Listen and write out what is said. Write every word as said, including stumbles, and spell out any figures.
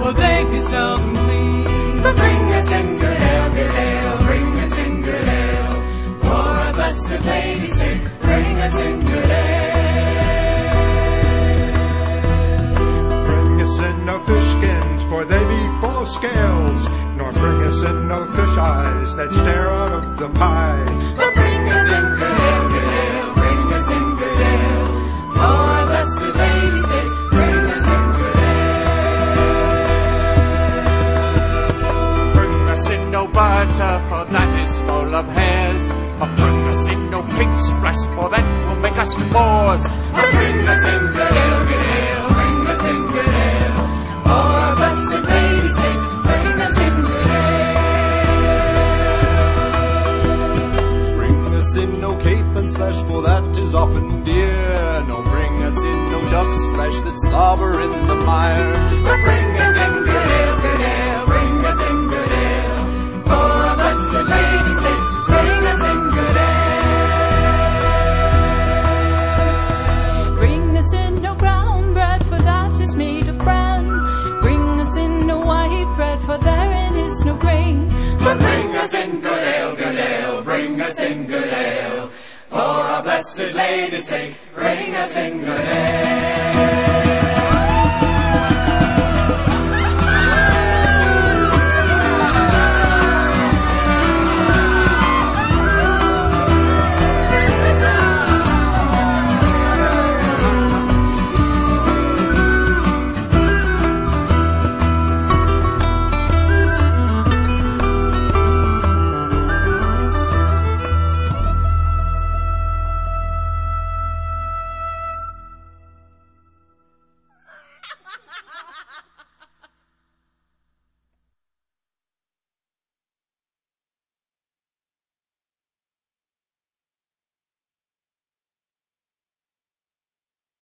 for they be seldom clean. But bring us in good ale, good ale, bring us in good ale. For our blessed Lady's sake, bring us in good ale. Bring us in no fish skins, for they be full of scales, nor bring us in no fish eyes that stare out of the pie. But bring us in good ale, good ale, bring us in good ale. For our blessed Lady's sake, bring us in good ale. Bring us in no butter, for that is full of hairs. But bring us in no pig's flesh, for that will make us Moors. But bring us in good ale, good ale, bring us in good ale. For our blessed Lady's sake, bring us in good ale. Bring us in no capeman's flesh, for that is often dear. No, bring us in no duck's flesh that slobber in the mire. But bring us in good ale, good ale, bring us in good ale. For our blessed Lady's sake, bring us in good ale. Bring us in no brown bread, for that is made of bran. Bring us in no white bread, for therein is no grain. But bring us in good ale, good ale, bring us in good ale. For our blessed Lady's sake, bring us in good ale.